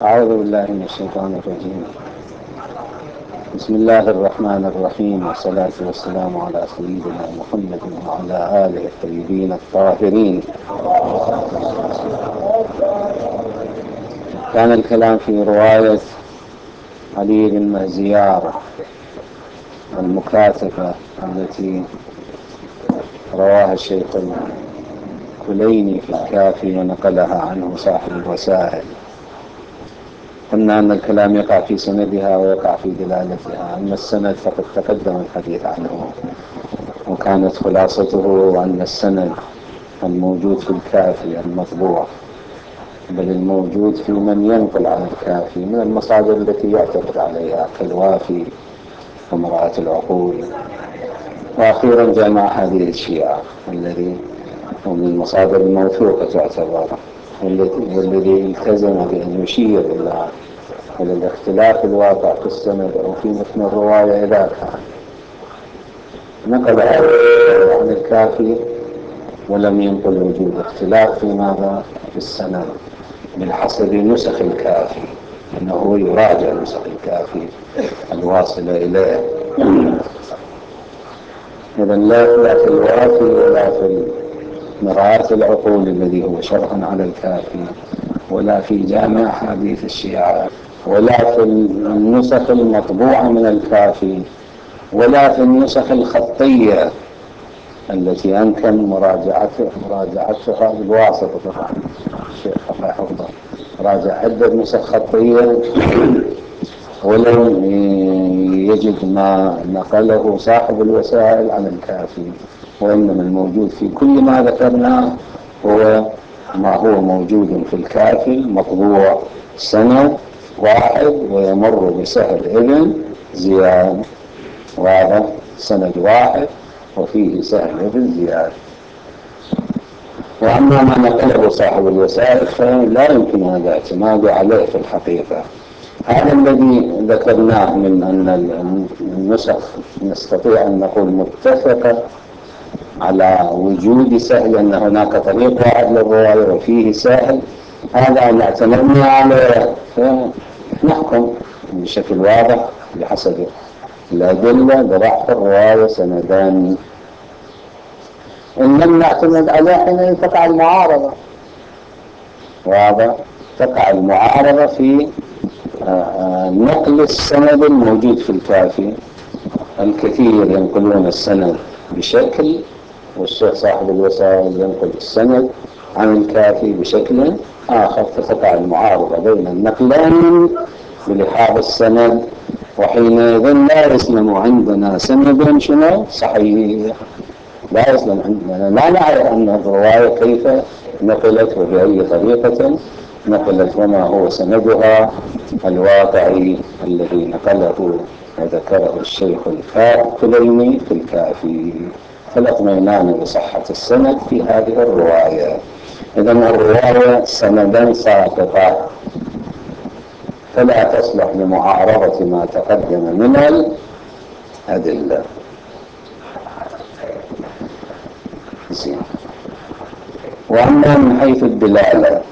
أعوذ بالله من الشيطان الرجيم. بسم الله الرحمن الرحيم، والصلاة والسلام على سيدنا محمد وعلى آله الطيبين الطاهرين. كان الكلام في رواية علي بن مهزيار المكاتبة التي رواها الشيخ الكليني في الكافي ونقلها عنه صاحب الوسائل. قلنا أن الكلام يقع في سندها ويقع في دلالتها. أما السند فقد تقدم الحديث عنه، وكانت خلاصته أن السند الموجود في الكافي المطبوع، بل الموجود في من ينقل عن الكافي من المصادر التي يعتقد عليها كالوافي ومرآة العقول، وأخيرا جمع هذه الشيعة الذي هو من المصادر الموثوقة تعتبر، والذي التزم بأن يشير إلى الاختلاف الواقع في السند أو في متن الرواية إذا كان نقل عن الكافي ولم ينقل وجود اختلاف في ماذا في السند بحسب نسخ الكافي، أنه يراجع نسخ الكافي الواصلة إليه. إذا لا في الوافي ولا في مرآة العقول الذي هو شرح على الكافي، ولا في جامع حديث الشيعة، ولا في النسخ المطبوعة من الكافي، ولا في النسخ الخطية التي أمكن مراجعتها بالواسطة. طبعا الشيخ الله حفظه راجع عدة نسخ خطية ولم يجد ما نقله صاحب الوسائل عن الكافي، وإنما الموجود في كل ما ذكرناه هو ما هو موجود في الكافي المطبوع سند واحد ويمر بسهل ابن زياد، وهذا سند واحد وفيه سهل ابن زياد. وأما ما نقله صاحب الوسائل فلا يمكن هذا الاعتماد عليه في الحقيقة. هذا الذي ذكرناه من أن النسخ نستطيع أن نقول متفقة على وجود سهل، أن هناك طريق واحد للرواية وفيه سهل، هذا أن اعتمدنا عليه فنحكم بشكل واضح بحسب الأدلة بضعف الرواية سندان. إن لم نعتمد عليه حين تقع المعارضة، وهذا تقع المعارضة في نقل السند الموجود في الكافي. الكثير ينقلون السند بشكل، والشيخ صاحب الوسائل ينقل السند عن الكافي بشكل آخر، فتقع المعارضة بين النقلين بلحاظ السند، وحينئذ لا يسلم عندنا سند شنو صحيح، لا يسلم عندنا، لا نعرف أن الرواية كيف نقلت وبأي طريقة نقلت وما هو سندها الواقعي الذي نقله وذكره الشيخ الكليني في الكافي. فالاطمئنان بصحة السند في هذه الرواية. إذا الرواية سندا ساقطة فلا تصلح لمعارضة ما تقدم من الأدلة. وأما من حيث الدلالة،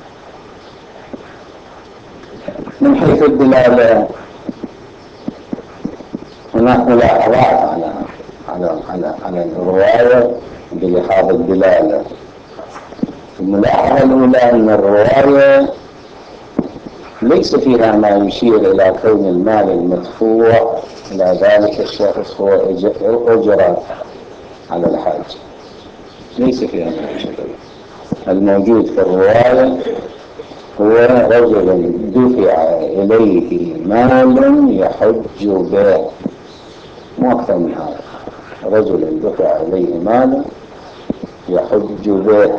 هناك ملاحظات على الرواية بلحاظ الدلالة. الملاحظة الأولى أن الرواية ليس فيها ما يشير إلى كون المال المدفوع إلى ذلك الشخص هو أجرة على الحج، ليس فيها ما يشير. الموجود في الرواية هو رجل دفع إليه مال يحج به، مو أكثر من هذا. رجل دفع إليه مال يحج به.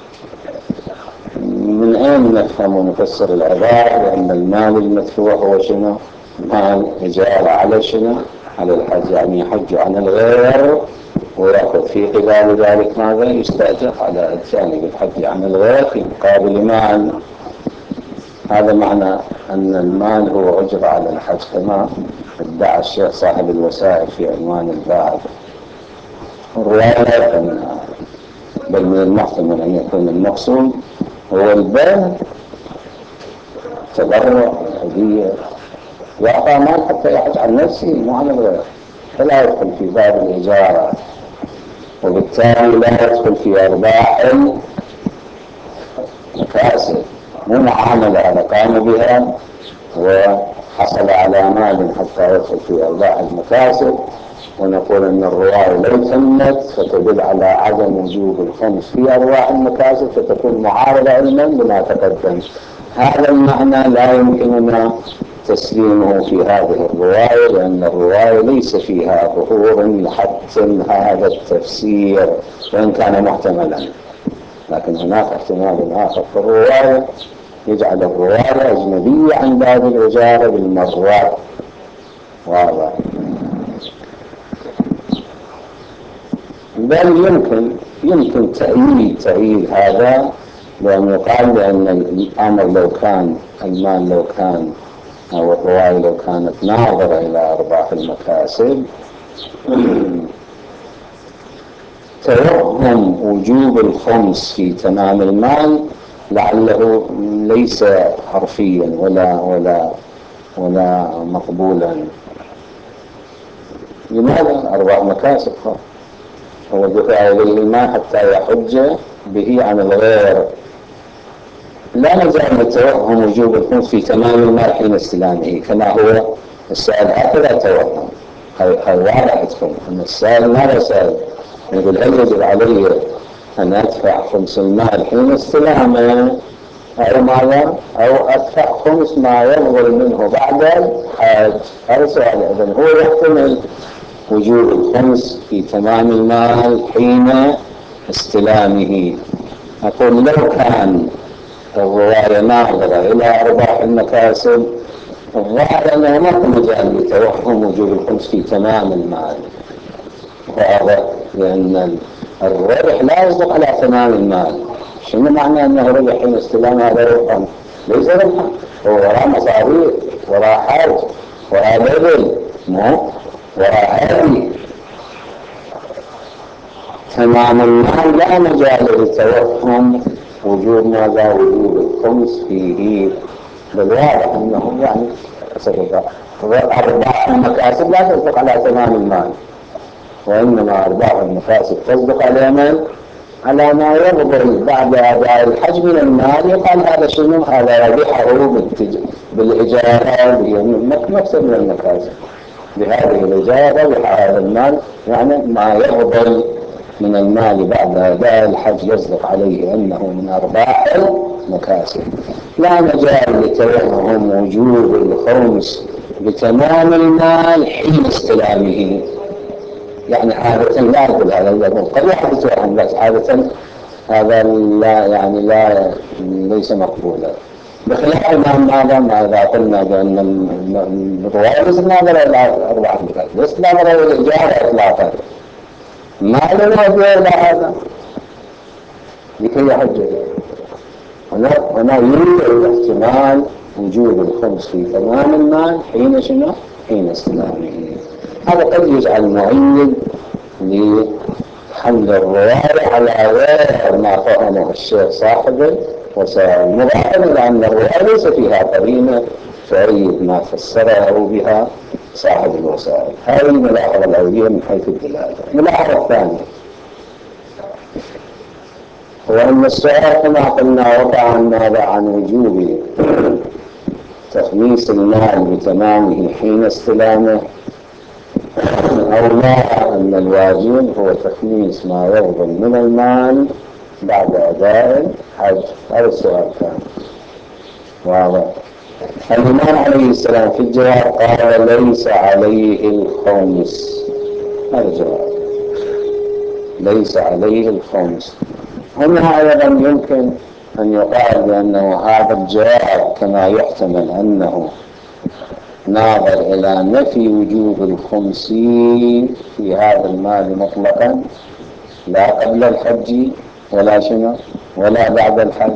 من أين نفهم ونفسر العبارة بأن المال المدفوع هو شنو؟ مال إجارة على شنو؟ على الحج، يعني يحج عن الغير ويأخذ في قبال ذلك ماذا؟ يستأجر على جانب الحج عن الغير في مقابل مال. هذا معنى أن المال هو أجر على الحج كما ادعى الشيخ صاحب الوسائل في عنوان الباب. الرواية لا يفهم منها، بل من المحتمل أن يكون المقصود هو الباب تبرع هدية، يعطى مال حتى يحج عن نفسه مو عن الغير، فلا يدخل في باب الإجارة، وبالتالي لا يدخل في أرباح المكاسب، مو معاملة على قام بها وحصل على مال حتى يدخل في أرباح المكاسب. ونقول أن الرواية لو تمت فتدل على عدم وجوب الخمس في أرواح المكاسب، فتكون معارضة علما لما تقدم. هذا المعنى لا يمكننا تسليمه في هذه الرواية، لأن الرواية ليس فيها ظهور لحتم هذا التفسير وإن كان محتملا، لكن هناك احتمال آخر في الرواية يجعل الرواية أجنبية عن باب الإجارة بالمرة. واضح؟ بل يمكن تأييد هذا، لأن يقال بأن الأمر لو كان المال لو كان أو الرواية لو كانت ناظرة إلى أرباح المكاسب توهم وجوب الخمس في تمام المال لعله ليس حرفيا ولا مقبولا. لماذا؟ أرباح مكاسب هو دفع إليه المال حتى يحج به عن الغير. لا نزال نتوهم وجوب الخمس في تمام المال حين استلامه كما هو السائل، هكذا توهم. هاي واضح تكون أن السائل ماذا سأل؟ يقول هل يجب علي أن أدفع خمس المال حين استلامه أو ماذا؟ أو أدفع خمس ما يفضل منه بعد الحج؟ هذا سؤال. إذن هو يحتمل وجوب الخمس في تمام المال حين استلامه. أقول لو كان الرواية ناظرة إلى أرباح المكاسب الظاهر أنه ما في مجال لتوهم وجوب الخمس في تمام المال، وهذا لأن الربح لا يصدق على تمام المال. شنو معنى أنه ربح حين استلام؟ هذا ربحا ليس ربحا، هو وراء مصاريف، وراء حج، وراء بذل، مو وراء هذه. تمام المال لا مجال للتوهم وجود ماذا؟ وجود الخمس فيه. بالواضح انه يعني ارباح المكاسب لا تصدق على تمام المال، وانما ارباح المكاسب تصدق على من؟ على ما يفضل بعد اداء الحج من المال. يقال هذا شنو؟ هذا ربحه بالاجاره مكسب من المكاسب، بهذه الإجارة ربح هذا المال، يعني ما يفضل من المال بعد أداء الحج يصدق عليه أنه من أرباح المكاسب. لا مجال لتوهم وجوب الخمس بتمام المال حين استلامه. يعني عادة لا أقول هذا قد يحدث توهم، بس عادة هذا لا ليس مقبولا. بخلاف ما إذا قلنا بأن الرواية ليست ناظرة إلى أرباح المكاسب، ليست ناظرة إلى الإجارة إطلاقا، ما لنا إلى هذا لكي يحج. هنا يوجد احتمال وجود الخمس في تمام المال حين شنو؟ حين استلامه. هذا قد يجعل معين لحمل الرواية على غير ما فهمه الشيخ صاحب الوسائل، مضافا إلى أن الرواية ليس فيها قرينة تؤيد ما فسره بها صاحب الوسائل. هذه الملاحظة الأولية من حيث الدلالة. الملاحظة الثانية هو أن السؤال كما قلنا وقع عن وجوب تخميس المال بتمامه حين استلامه، أو لا أن الواجب هو تخميس ما يفضل من المال بعد أداء الحج. هذا السؤال كان واضح. الإمام عليه السلام في الجواب قال ليس عليه الخمس. هذا الجواب ليس عليه الخمس. هنا أيضا يمكن أن يقال بأنه هذا الجواب كما يحتمل أنه ناظر إلى نفي وجوب الخمس في هذا المال مطلقا، لا قبل الحج ولا شنو ولا بعد الحج،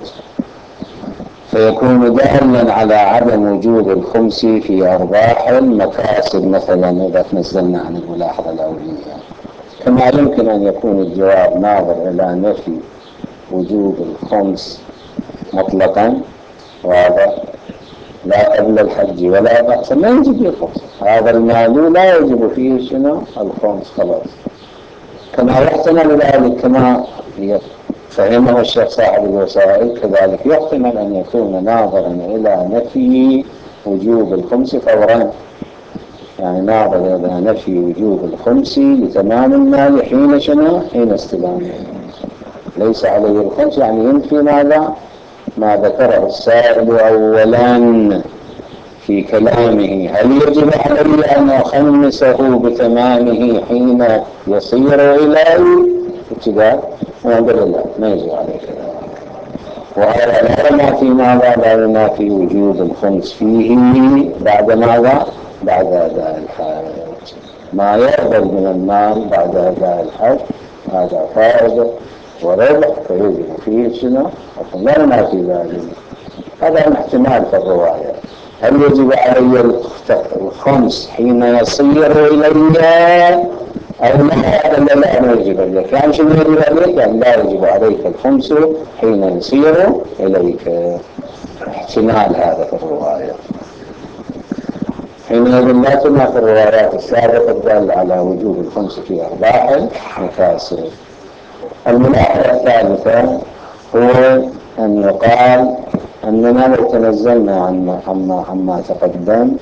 فيكون دالا على عدم وجوب الخمس في أرباح المكاسب مثلا إذا تنزلنا عن الملاحظة الأولية. كما يمكن أن يكون الجواب ناظر إلى نفي وجوب الخمس مطلقا، واضح، لا قبل الحج ولا بعد ما يجب فيه الخمس. هذا المال لا يجب فيه شنو الخمس خلاص. كما يحتمل ذلك كما فهمه الشيخ صاحب الوسائل كذلك يحتمل أن يكون ناظرا إلى نفي وجوب الخمس فورا، يعني ناظر إلى نفي وجوب الخمس لتمام المال حين شنو حين استلامه. ليس عليه الخمس يعني ينفي ماذا ما ذكره السائل أولا في كلامه، هل يجب علي أن أخمسه بتمامه حين يصير إلهي ابتداء؟ ونقول لا ما يجب عليك ذلك. وهذا لا ينافي ماذا لا ينافي وجوب الخمس فيه بعد ماذا بعد أداء الحج. ما يقبل من المال بعد أداء الحج هذا فائدة وربح فيجب فيه شنو لا ينافي ذلك. هذا الاحتمال في الرواية. هل يجب علي الخمس حين يصير إلي أو لا ما يجب عليك؟ يعني شنو يجب عليك؟ يعني لا يجب عليك الخمس حين يصير إليك. احتمال هذا في الرواية. حينئذ لا تنافي الروايات السابقة الدالة على وجوب الخمس في أرباح المكاسب. الملاحظة الثالثة هو أن يقال أننا لو تنزلنا عما تقدم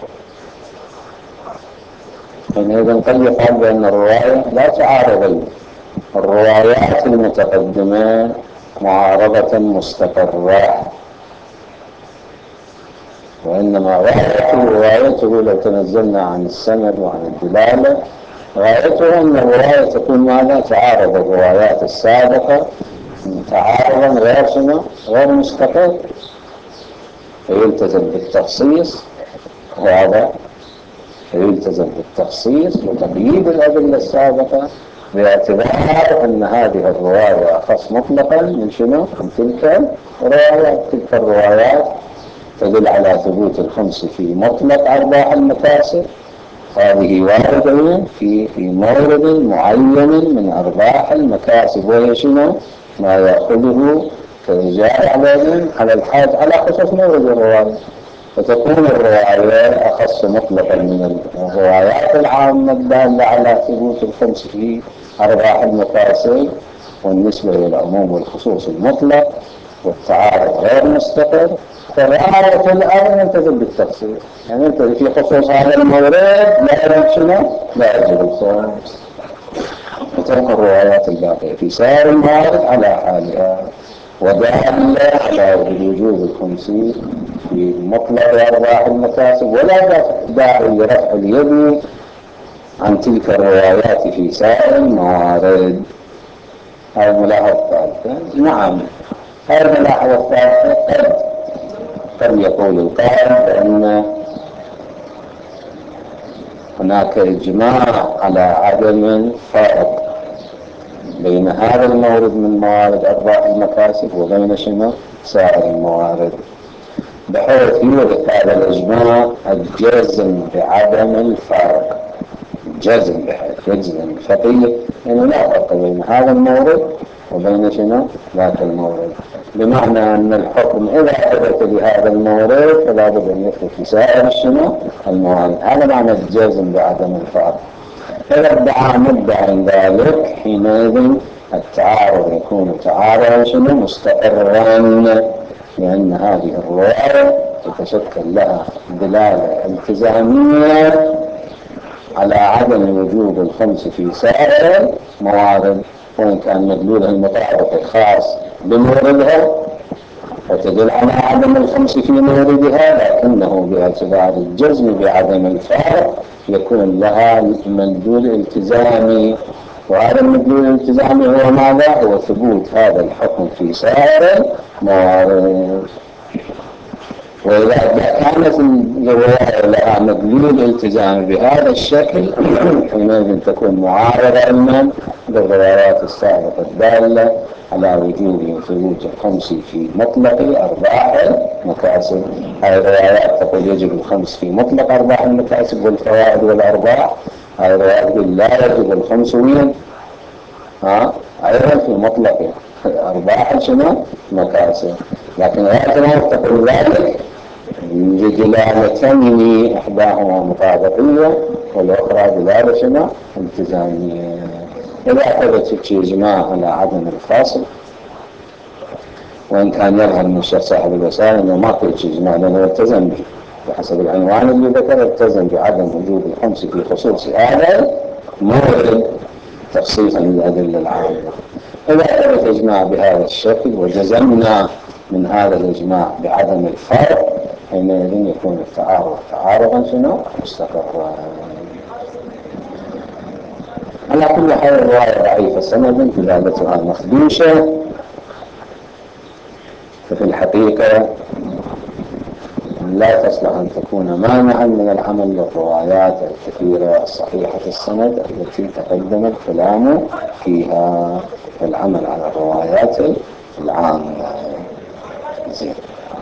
حينئذ قد يقال بأن الرواية لا تعارض الروايات المتقدمة معارضة مستقرة، وإنما غايته لو تنزلنا عن السند وعن الدلالة غايته أن الرواية تكون ماذا تعارض الروايات السابقة تعارضا غير مستقر، فيلتزم بالتخصيص. وهذا فيلتزم بالتخصيص وتقييد الأدلة السابقة باعتبار أن هذه الرواية أخص مطلقا من شنو؟ من تلك الروايات. تلك الروايات تدل على ثبوت الخمس في مطلق أرباح المكاسب، هذه واردة في مورد معين من أرباح المكاسب، وهي شنو؟ ما يأخذه كرجال على الحاج على خصوص مورد الرواية. فتكون الرواية أخص مطلقا من الروايات العامة الدالة على ثبوت الخمس في أرباح المكاسب، والنسبة للعموم والخصوص المطلق والتعارض غير مستقر. فالآية الآن يلتزم بالتفصيل، يعني انت في خصوص هذا المورد لا يجب شنو؟ لا يجب الخمس، وترك الروايات الباقية في سائر الموارد على حالها، ودل على وجوب الخمس في مطلق أرباح المكاسب، ولا داعي لرفع اليد عن تلك الروايات في سائر الموارد. هذه الملاحظة الثالثة. نعم، هذه الملاحظة الثالثة قد يقول القائل بأن هناك إجماع على عدم فرق بين هذا المورد من موارد أرباح المكاسب وبين شنو سائر الموارد، بحيث يورث هذا الإجماع الجزم بعدم الفرق. جزم بحيث يجزم الفقيه يعني لا فرق بين هذا المورد وبين شنو ذاك المورد، بمعنى أن الحكم إذا ثبت لهذا المورد فلا بد أن يثبت في سائر شنو الموارد. هذا معنى الجزم بعدم الفرق. إذا ادعى مدعي ذلك حينئذ التعارض يكون تعارضا شنو مستقرا، لأن هذه الرواية تتشكل لها دلالة التزامية على عدم وجوب الخمس في سائر موارد، وإن كان مدلولها المطابق الخاص بموردها فتدل على عدم الخمس في موردها، لكنه باعتبار الجزم بعدم الفارق يكون لها مدلول التزامي، وهذا المدلول الالتزامي هو ماذا؟ هو ثبوت هذا الحكم في سائر موارد. وإذا كانت الرواية لها مدلول التزام بهذا الشكل حينئذ تكون معارضة علما بالروايات السابقة الدالة على وجوب ثبوت الخمس في مطلق أرباح المكاسب. هذه الروايات تقول يجب الخمس في مطلق أرباح المكاسب والفوائد والأرباح، هذه الروايات لا يجب الخمس وين؟ أيضا في مطلق أرباح شنو؟ مكاسب. لكن الروايات تقول ذلك لدلالتين إحداهما مطابقية والأخرى دلالة شنو؟ التزامية. إذا ثبت في إجماع على عدم الفاصل، وإن كان يظهر من الشيخ صاحب الوسائل أنه ما في إجماع لأنه التزم به بحسب العنوان اللي ذكر، التزم بعدم وجود الخمس في خصوص هذا مورد تخصيصا للأدلة العامة. إذا ثبت إجماع بهذا الشكل وجزمنا من هذا الإجماع بعدم الفرق، حينئذ يكون التعارض تعارضا شنو؟ مستقرا. على كل حال الرواية ضعيفة سند دلالتها مخدوشة، ففي الحقيقة لا تصلح أن تكون مانعا من العمل للروايات الكثيرة الصحيحة السند التي تقدم الكلام فيها، العمل على الروايات العامة. زين.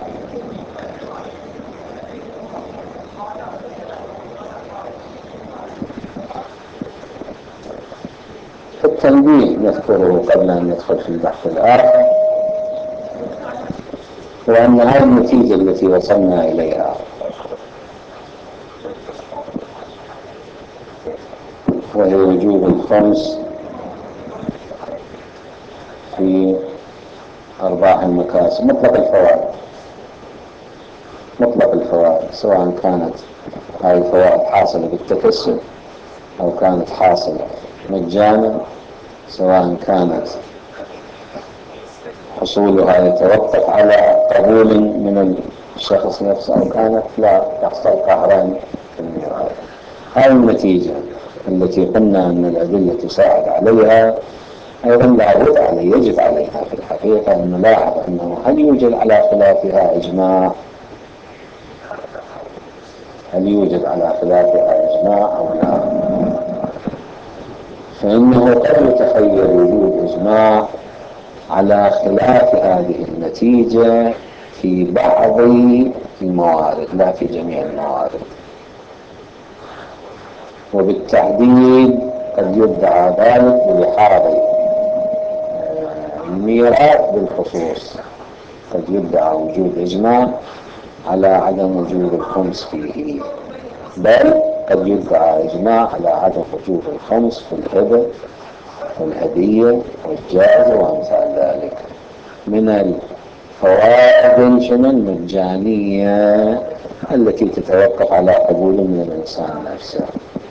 التنبيه نذكره قبل أن ندخل في البحث الآخر، وأن هذه النتيجة التي وصلنا إليها وهي وجوب الخمس في أرباح المكاسب مطلق الفوائد، مطلق الفوائد، سواء كانت هذه الفوائد حاصلة بالتكسب أو كانت حاصلة مجانا، سواء كانت حصولها يتوقف على قبول من الشخص نفسه أو كانت لا تحصل قهرا في الميراث. هذه النتيجة التي قلنا أن الأدلة تساعد عليها أيضا لابد عليه يجب عليها في الحقيقة أن نلاحظ أنه هل يوجد على خلافها إجماع، هل يوجد على خلافها إجماع أو لا. فإنه قد يتخيل وجود إجماع على خلاف هذه النتيجة في بعض الموارد لا في جميع الموارد، وبالتحديد قد يدعى ذلك بلحاظ الميراث بالخصوص، قد يدعى وجود إجماع على عدم وجود الخمس فيه، بل قد يدعى إجماع على عدم وجود الخمس في الهبة والهدية والجائزة وأمثال ذلك من الفوائد المجانية التي تتوقف على قبول من الإنسان نفسه،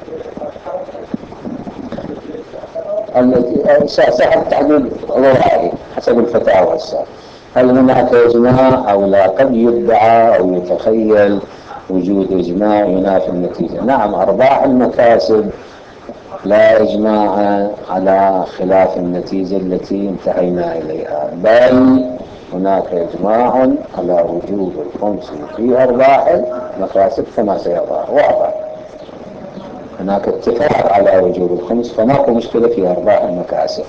التي ساعة التحديد روائي حسب الفتاوى السابقة. هل هناك إجماع أو لا؟ قد يدعى أو يتخيل وجود إجماع ينافي النتيجة. نعم، أرباح المكاسب لا إجماع على خلاف النتيجة التي انتهينا إليها، بل هناك إجماع على وجود الخمس في أرباح المكاسب كما سيظهر واضح. هناك اتفاق على وجود الخمس، فماكو مشكلة في أرباح المكاسب.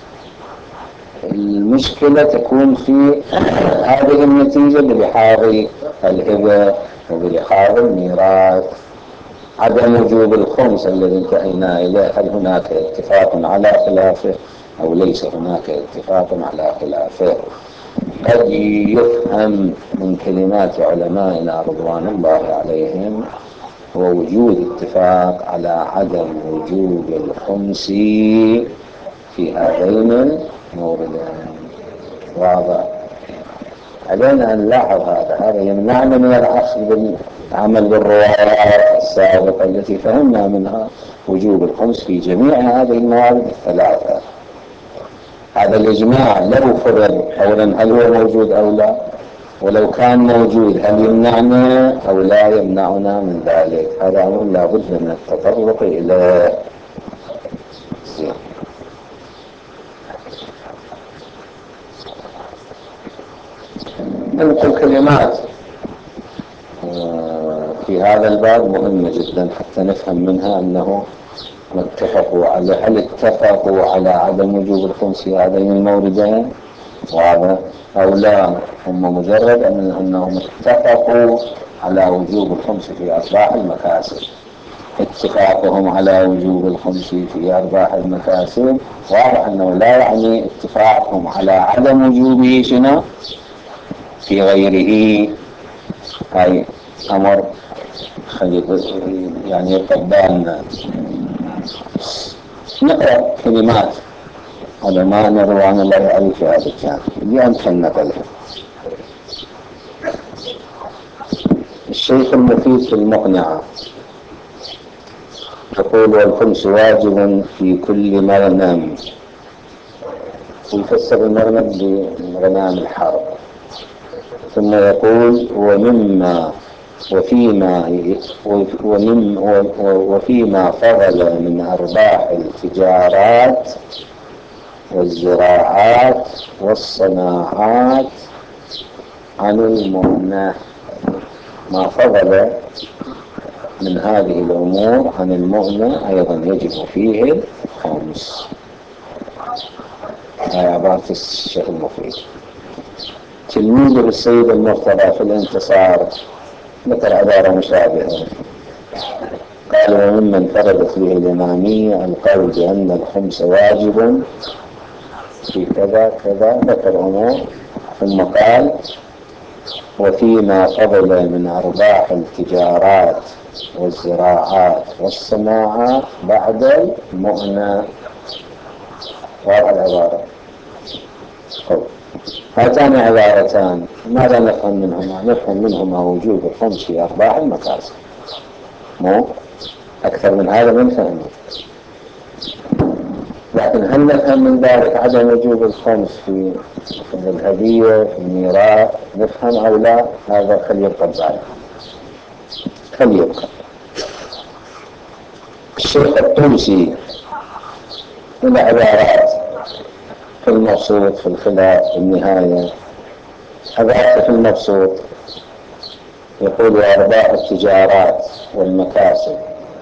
المشكلة تكون في هذه النتيجة بلحاظ الهبة وبلحاظ الميراث. عدم وجوب الخمس الذي انتهينا إليه، هل هناك اتفاق على خلافه أو ليس هناك اتفاق على خلافه؟ قد يفهم من كلمات علمائنا رضوان الله عليهم هو وجود اتفاق على عدم وجوب الخمس في هذين الموردين. واضح. علينا أن نلاحظ هذا يمنعنا من الأخذ بالعمل بالروايات السابقة التي فهمنا منها وجوب الخمس في جميع هذه الموارد الثلاثة. هذا الإجماع لو فرض أولا هل هو موجود أو لا، ولو كان موجود هل يمنعنا أو لا يمنعنا من ذلك. هذا أمر لا بد من التطرق إليه. نقول كلمات في هذا الباب مهمة جدا حتى نفهم منها أنه هل اتفقوا على عدم وجوب الخمس في هذين الموردين وهذا أو لا. هم مجرد أنهم اتفقوا على وجوب الخمس في أرباح المكاسب. اتفاقهم على وجوب الخمس في أرباح المكاسب واضح أنه لا يعني اتفاقهم على عدم وجوبه شنو في غيره. هاي أمر يعني يقبلنا نقرأ كلمات علماء رضوان الله عليه في هذا الجانب يمكن نقلها. الشيخ المفيد في المقنعة يقول والخمس واجب في كل مغنم، ويفسر المغنم بغنام الحرب، ثم يقول وفيما فضل من أرباح التجارات والزراعات والصناعات عن المؤنة، ما فضل من هذه الأمور عن المؤنة أيضا يجب فيه الخمس. هاي عبارة الشيخ المفيد. تلميذه السيد المرتضى في الانتصار ذكر عبارة مشابهة، قال وممن فردت به الإمامية القول بأن الخمس واجب في كذا كذا، ذكر أمور ثم قال وفيما فضل من أرباح التجارات والزراعات والصناعات بعد المؤنة. وهذه العبارة هاتان عبارتان ماذا نفهم منهما؟ نفهم منهما وجوب الخمس في أرباح المكاسب، مو أكثر من هذا من فهمه. لكن هل نفهم من ذلك عدم وجوب الخمس في الهدية في الميراث؟ نفهم أو لا؟ هذا خليبقى الظاهر، خليبقى. الشيخ الطوسي من عبارات في المبسوط في الخلاف في النهاية، عبارة في المبسوط يقول وأرباح التجارات والمكاسب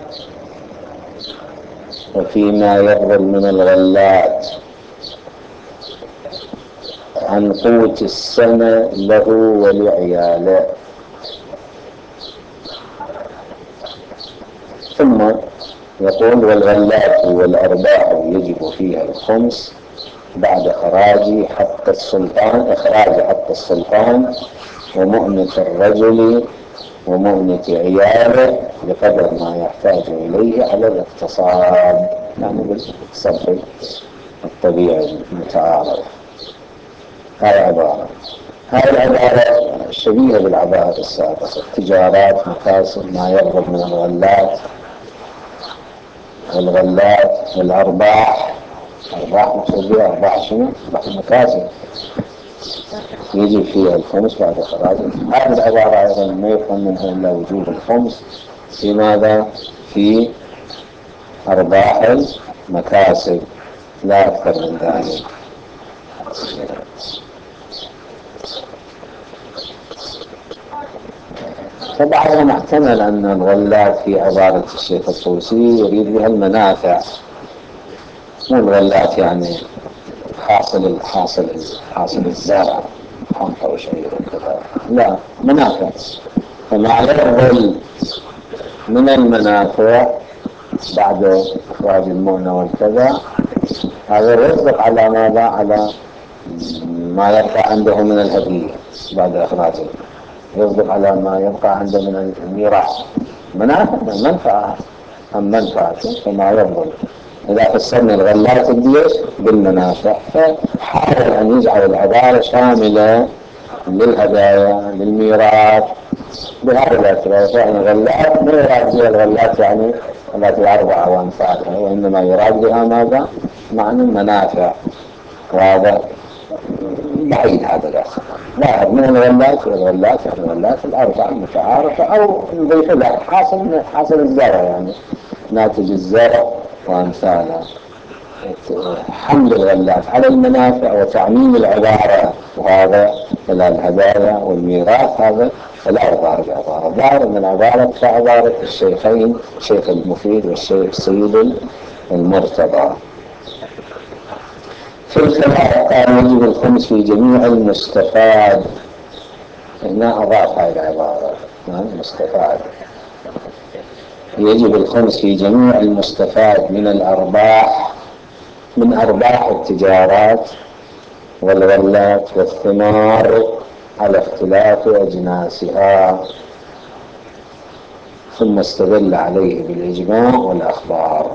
وفيما يفضل من الغلات عن قوت السنة له ولعياله. ثم يقول والغلات والأرباح يجب فيها الخمس بعد إخراج حق السلطان ومؤنة الرجل ومؤنة عياله بقدر ما يحتاج إليه على الاقتصاد، يعني بالصرف الطبيعي المتعارف. هاي العبارة شبيهة بالعبارة السابقة، التجارات مكاسب ما يقرب من الغلات والأرباح. مقصود بها أرباح شنو؟ أرباح المكاسب يجي فيها الخمس بعد إخراجه. هذه العبارة أيضا ما يفهم منها إلا وجوب الخمس في ماذا؟ في أرباح المكاسب لا أكثر من ذلك. طبعا محتمل أن الغلات في عبارة الشيخ الطوسي يريد بها المنافع، مو الغلات يعني حاصل الزرع حنطة وشعير وكذا، لا، منافع. فما يفضل من المنافع بعد إخراج المؤنة والكذا هذا يصدق على ماذا؟ على ما يبقى عنده من الهدية بعد إخراجه، يصدق على ما يبقى عنده من الميراث. منفعة أم منفعة فما يفضل. إذا فسرنا الغلات الديش بالمنافع فحاول أن يجعل العبارة شاملة للهدايا للميراث بهذا الاعتبار. يعني الغلات ما يراد بها الغلات يعني التي أربعة وأمثالها، وإنما يراد بها ماذا؟ معنى المنافع. وهذا بعيد هذا الأصل. لا من الغلات والغلات يعني الغلات الأربعة المتعارفة، أو نضيف لها حاصل الزرع يعني ناتج الزرع وأمثالها. حمل الغلات على المنافع وتعميم العبارة، وهذا الهدايا والميراث هذا لا يظهر بعبارة، ظاهر من عبارة كعبارة الشيخين الشيخ المفيد والشيخ السيد المرتضى. في الخلاف قال يجب الخمس في جميع المستفاد. هنا أضاف هذه العبارة المستفاد، يجب الخمس في جميع المستفاد من الأرباح، من أرباح التجارات والغلات والثمار على اختلاف أجناسها. ثم استدل عليه بالإجماع والأخبار.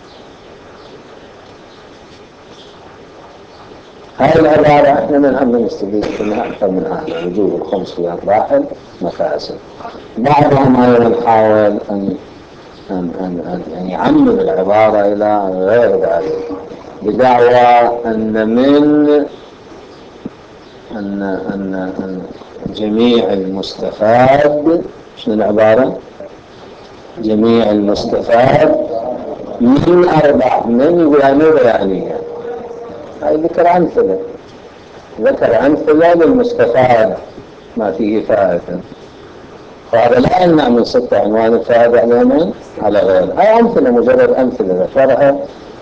هذه العبارة احنا من هم نستفيد منها أكثر من هذا، وجوب الخمس في أرباح المكاسب. بعضهم أيضا حاول أن يعمم العبارة إلى غير ذلك بدعوى أن جميع المستفاد، شنو العبارة؟ جميع المستفاد من أرباح، من يقول بيانية، هاي ذكر أمثلة للمستفاد ما فيه فائدة، فهذا لا يمنع من صدق عنوان الفائدة على غير. هاي أمثلة، مجرد أمثلة ذكرها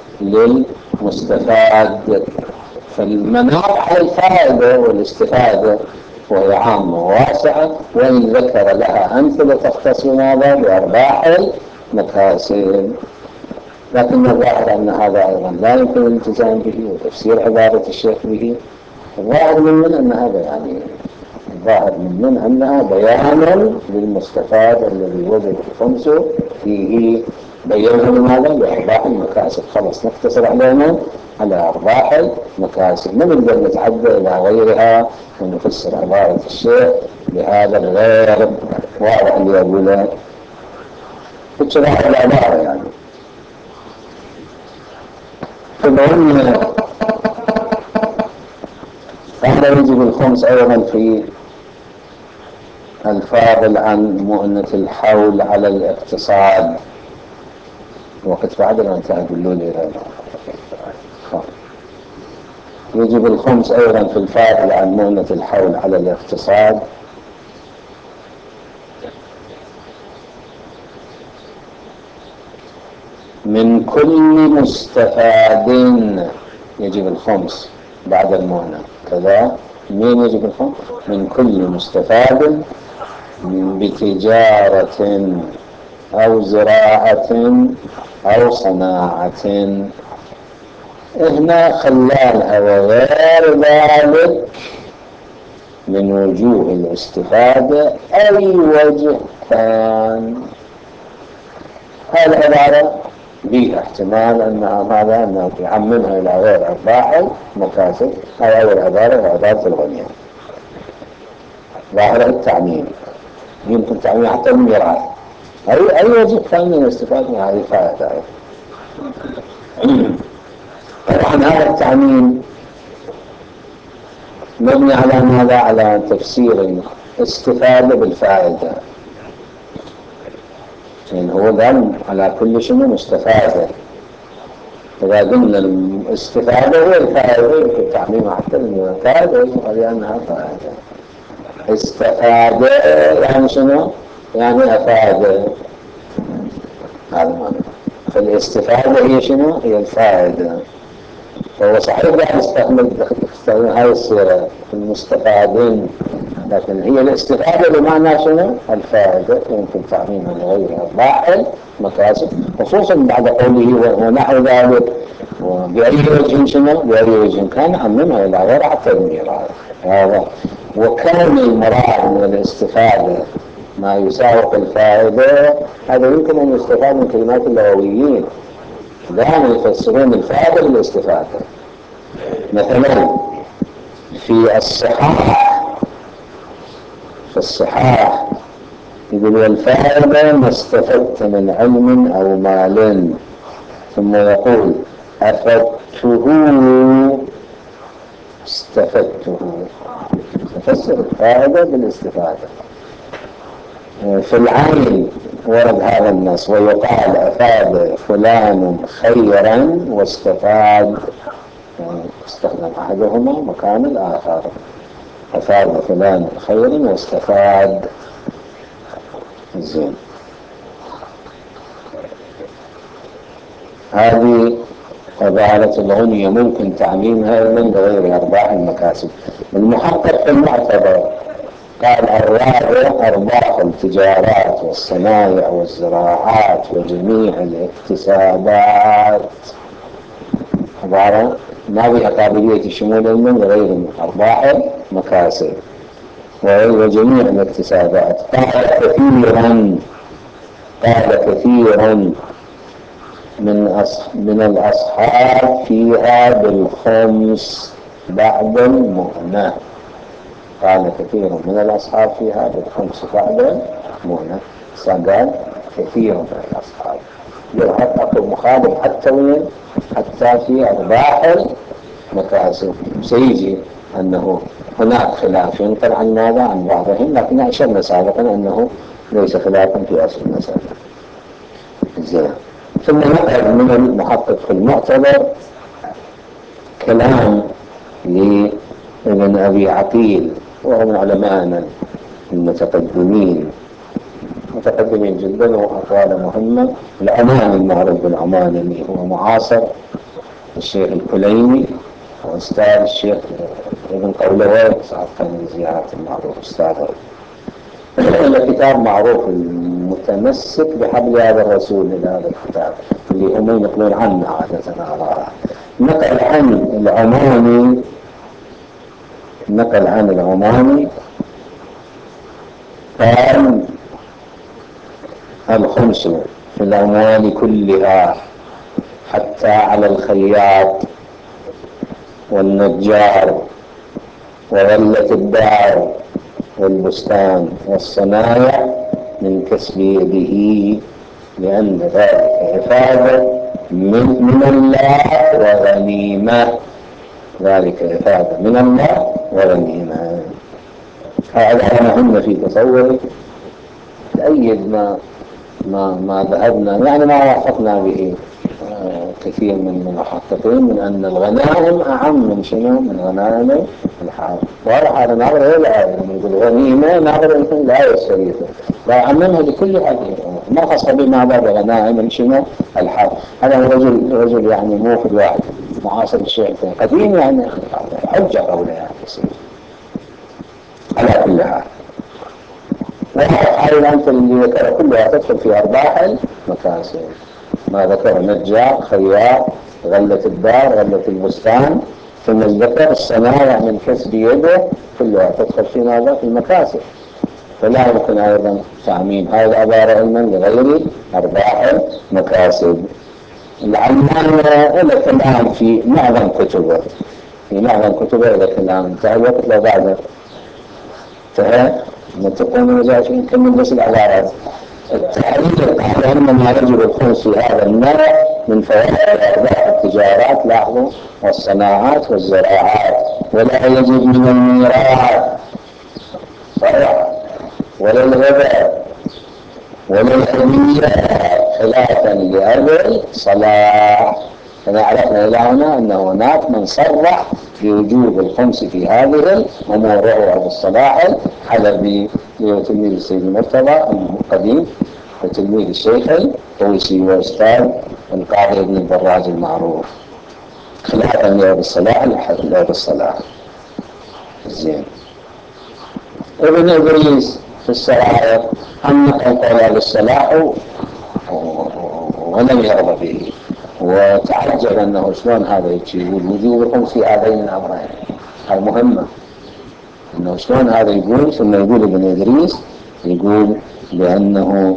للمستفاد. فالمناط على الفائدة والاستفادة وهي عامة وواسعة، وإن ذكر لها أمثلة تختص بماذا؟ بأرباح المكاسب. لكن الظاهر أن هذا أيضا لا يمكن الالتزام به، وتفسير عبارة الشيخ به الظاهر من أن هذا الظاهر من أنها بيان للمستفاد الذي وجد خمسه فيه، بيانه لماذا؟ لأرباح المكاسب. خلاص نقتصر على أرباح المكاسب، ما نقدر نتعدى إلى غيرها ونفسر عبارة الشيخ بهذا الغير واضح اللي يقوله في شرح العبارة. فالعلم هذا يجب الخمس أيضا في الفاضل عن مؤنة الحول على الاقتصاد. وقت بعد ما تقولوا لي يجب الخمس أيضا في الفاضل عن مؤنة الحول على الاقتصاد من كل مستفاد. يجب الخمس بعد المؤنة كذا. من يجب الخمس؟ من كل مستفاد بتجارة أو زراعة أو صناعة. هنا خلالها وغير ذلك من وجوه الاستفادة أي وجه كان. هذه العبارة بها احتمال أنه يعممها إلى غير أرباح المكاسب. هذه أول عبارة، عبارة الغنية ظاهرة التعميم، يمكن تعميم حتى الميراث. أي وجه كان من الاستفادة من هذه الفائدة. طبعا هذا التعميم مبني على ماذا؟ على تفسير الاستفادة بالفائدة، يعني هو قال على كل شيء مستفادة. إذا قلنا الاستفادة هو الفائدة، يمكن تعميمها حتى الفائدة لأنها فائدة. استفادة يعني شنو؟ يعني أفادة. هذا معنى. فالاستفادة هي شنو؟ هي الفائدة. فهو صحيح لا يستخدم هذه الصيغة المستفادين، لكن هي الاستفادة بمعنى شنو؟ الفائدة. يمكن تعميمها لغير أرباح المكاسب، خصوصا بعد قوله ونحو ذلك. وبأي وجه شنو؟ بأي وجه كان عممها إلى غير حتى الميراث. هذا وكان المراد من الاستفادة ما يساوق الفائدة، هذا يمكن أن يستفاد من كلمات اللغويين، دائما يفسرون الفائدة بالاستفادة. مثلا في الصحاح يقول والفائدة ما استفدت من علم أو مال، ثم يقول أفدته استفدته. تفسر الفائدة بالاستفادة. في العين ورد هذا النص ويقال أفاد فلان خيرا واستفاد، يعني استخدم أحدهما مكان الآخر. أفاد فلان خيرا واستفاد. زين، هذه عبارة الغنية ممكن تعميمها من غير أرباح المكاسب. المحقق في المعتبر قال الرابع أرباح التجارات والصنايع والزراعات وجميع الاكتسابات. عبارة ما بها قابلية الشمول من غير أرباح مكاسب وجميع الاكتسابات. قال كثيرا قال كثير من الأصحاب فيها بالخمس بعد المؤنة. قال كثير من الأصحاب فيها بالخمس بعد المؤنة. قال كثير من الأصحاب يظهر أكو مخالف حتى وين؟ حتى في أرباح المكاسب. سيجي أنه هناك خلاف ينقل عن ماذا؟ عن بعضهم، لكن أشرنا سابقا أنه ليس خلافا في أصل المسألة. زين. ثم نقل من المحقق في المعتبر كلام لابن أبي عقيل، وهو من علماءنا المتقدمين جدا، وأقواله مهمة. العمان المعروف بالعمان اللي هو معاصر الشيخ الكليني وأستاذ الشيخ ابن قولوي، صاحب كان زيارة المعروف أستاذه. الكتاب معروف المتمسك بحبل هذا الرسول من هذا الكتاب اللي هم ينقلون عنه عادة. نقل عن العماني قال الخمس في الأموال كلها حتى على الخياط والنجار وغلة الدار والبستان والصنايع من كسب يده، لأن ذلك إفادة من الله وغنيمة. ذلك إفادة من الله وغنيمة. هذا مهم في تصوري، تأيد ما ذهبنا، يعني ما وافقنا به كثير من المحققين، من أن الغنائم أعم من شنو؟ من غنائم الحرب. وهذا حال نظر إلى يقول غنيمة، نظر إلى الآية الشريفة وعممها لكل حديث، ما خص بما بعد غنائم من شنو؟ الحرب. هذا رجل يعني مو في واحد معاصر الشيخ قديم، يعني حجة قوله يعني على كل حال. وحاول أنت اللي ذكر كلها تدخل في أرباح المكاسب. ما ذكر نجار، خياط، غلة الدار، غلة البستان، ثم ذكر الصنايع من كسب يده، كلها تدخل في ماذا؟ في المكاسب. فلا يمكن أيضا تعميم هذا عبارة علما لغير أرباح المكاسب. العلمان إلى كلام في معظم كتبه، إلى كلام انتهى الوقت لو بعد انتهى نتقون مزاج نكمل بس العبارات. التحرير على أن ما يجب الخمس في هذا النوع من فوائد أرباح التجارات، لاحظوا، والصناعات والزراعات، ولا يجب من الميراث ولا الغباء ولا الهدية خلافا لأهل الصلاح. فما عرفنا إلى هنا أن هناك من صرح بوجوب الخمس في هذه الأمور، وهو أبو الصلاح الحلبي وتلميذ السيد المرتضى القديم وتلميذ الشيخ الطوسي وأستاذ القاضي ابن البراج المعروف، خلافا لأبو الصلاح. زين. ابن إدريس في السرائر هم قال الصلاح ولم يرضى به، وتعجب أنه شلون هذا يقول وجوبكم في هذين الأمرين. هاي مهمة، أنه شلون هذا يقول. ثم يقول ابن إدريس يقول بأنه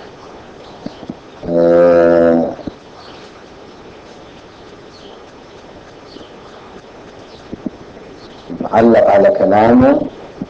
علق على كلامه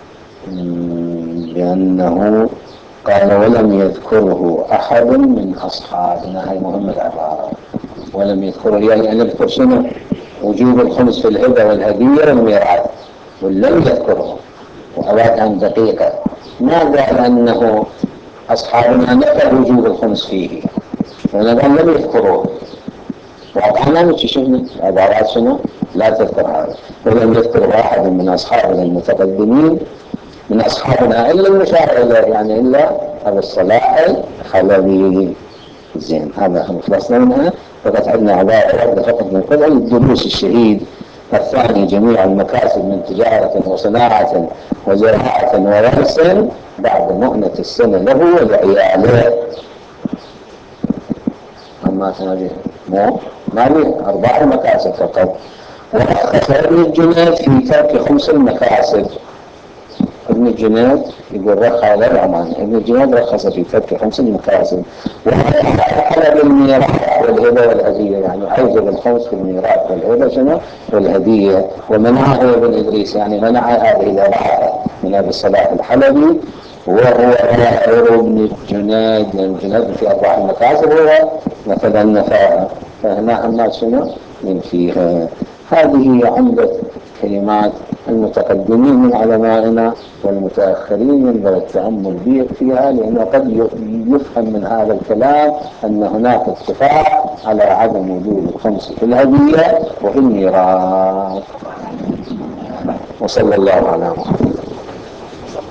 بأنه قال ولم يذكره أحد من أصحابنا. هاي مهمة العبارة، ولم يذكره، يعني أن يذكر شنو؟ وجوب الخمس في الهبة والهدية والميراث، ولم يذكره. وأوقات عن دقيقة ما قال أنه أصحابنا نقل وجوب الخمس فيه، ولم لم يذكروه. وأطعنا نتشفنا عبارات شنو؟ لا تذكر هذا. ولم يذكر واحد من أصحابنا المتقدمين من أصحابنا إلا المشاهد، يعني إلا أبو الصلاح الحلبي. زين. هذا خلصنا منها. فقط عندنا عبارة واحدة فقط من قبل الدروس الشهيد الثاني: جميع المكاسب من تجارة وصناعة وزراعة ورأس بعد مؤنة السنة له ولعياله. أما تنبيه ما به أرباح المكاسب فقط. وأخذ ابن الجنيد في ترك خمس المكاسب. ابن الجنيد يقول رخص العمان ابن الجنود رخص في فك 5 مكاسب وحلب الميراث والهبة والهدية، يعني عوجب الخمس في الميراث والهبة شنو والهدية، ومنعه ابن إدريس يعني منع هذه الإراثة من أبي الصلاح الحلبي، وهو ظاهر ابن جنيد، لأن جنيد في 4 المكاسب هو مثلا نفاها، فهنا الناس شنو فيها. هذه عمدة كلمات المتقدمين من علمائنا والمتأخرين ينبغي التأمل فيها، لأنه قد يفهم من هذا الكلام أن هناك اتفاق على عدم وجود الخمس في الهدية وفي الميراث. وصلى الله على محمد.